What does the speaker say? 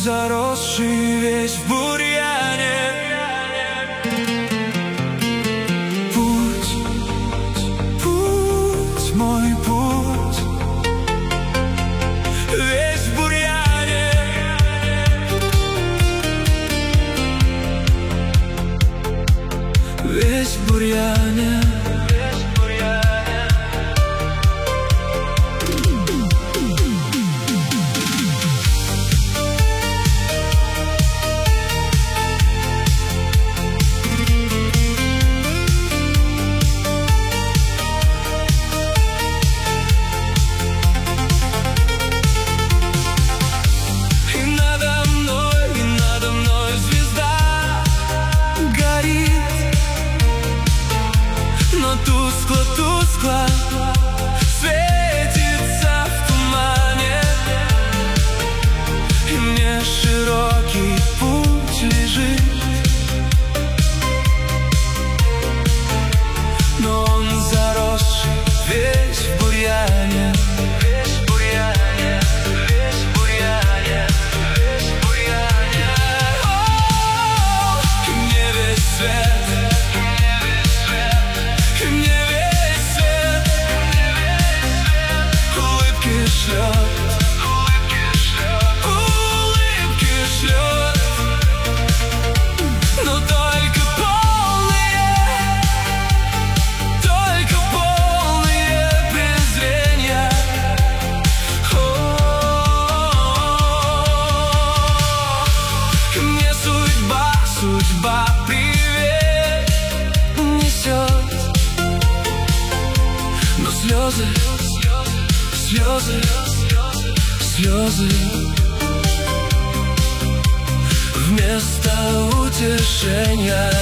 заросший весь в бурьяне. Путь, мой путь, весь в бурьяне. Весь в бурьяне. Тускло светится в тумане, и мне широкий путь лежит, но он заросший весь в бурьяне. Весь в бурьяне, весь в бурьяне, весь в бурьяне. И мне весь свет, улыбки шлет, но только полные презрения. Мне судьба привет несет, но слезы вместо утешения.